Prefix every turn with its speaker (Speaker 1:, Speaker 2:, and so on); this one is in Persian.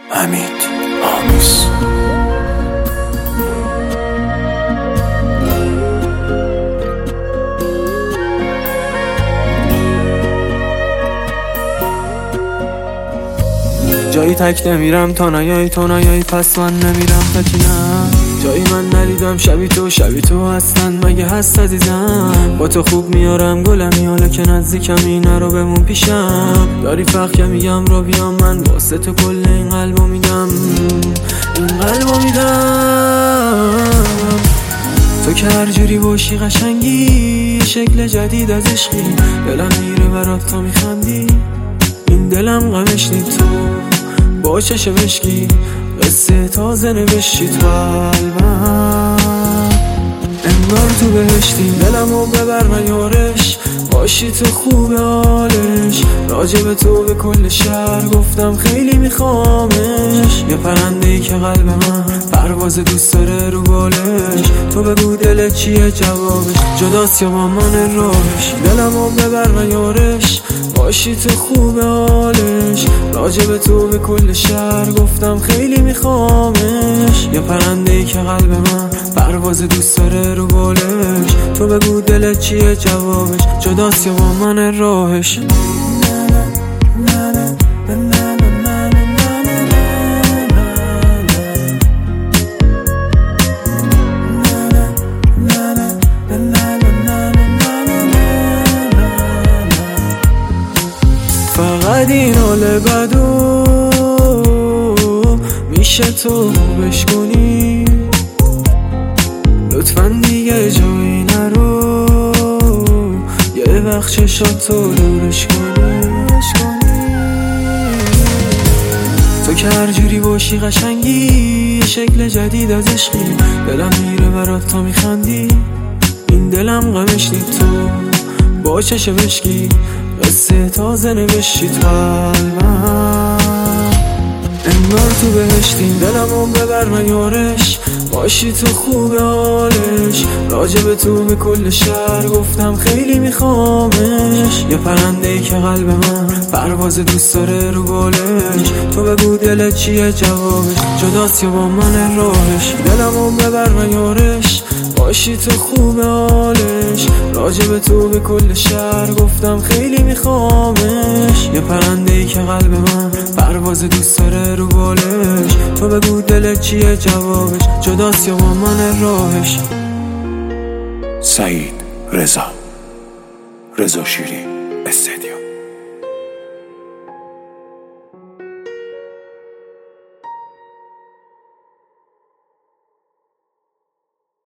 Speaker 1: امید آمیز.
Speaker 2: جایی تک نمیرم تا نیایی، تو نیایی پس من نمیرم تا کی نه. جایی من ندیدم شبی تو اصلا مگه هست عزیزم. با تو خوب میارم گلمی، حالا که نزدیکمی نرو بمون پیشم. داری فرق که میگم را بیام، من واسه تو کل این قلبو میدم، این قلبو میدم. تو که هر جوری باشی قشنگی، شکل جدید از عشقی، دلم میره برات تا میخندی. این دلم غمش نی تو با چشم عشقی، قصه تازه نوشتی تو قلبم. انگار تو بهشتی، دلمو ببر نیارش، باشی تو خوبه حالش. راجب تو به کل شهر گفتم خیلی میخوامش. یه پرنده ای که قلب من پرواز دوست داره رو بالش. تو بگو دلت چیه جوابش، جداست یا با من راهش. دلمو ببر نیارش، باشی تو خوبه حالش. راجب تو به کل شهر گفتم خیلی میخوامش. یه پرنده ای که قلب من پرواز دوست داره رو بالش. تو بگو دلت چیه جوابش، جداست یا با من راهش. فقط این حال بدو میشه تو خوبش کنی، لطفاً دیگه جایی نرو، یه وقت چشاتو دورش کنی. تو که هر جوری باشی قشنگی، شکل جدید از عشقی، دلم میره برات تا میخندی. این دلم غمش نی تو با چشم عشقی، قصه تازه نوشتی تو قلبم. انگار تو بهشتی، دلمو ببر نیارش، باشی تو خوبه حالش. راجب تو به کل شهر گفتم خیلی میخوامش. یه پرنده ای که قلب من پرواز دوست داره رو بالش. تو بگو دلت چیه جوابش، جداست یا با من راهش. دلمو ببر نیارش، باشی تو خوبه حالش. راجب تو به کل شهر گفتم خیلی میخوامش. یه پرنده ای که قلب من پرواز دوست داره رو بالش. تو بگو دلت چیه جوابش، جداست یا با من راهش.
Speaker 1: سعید رضا شیری استدیو.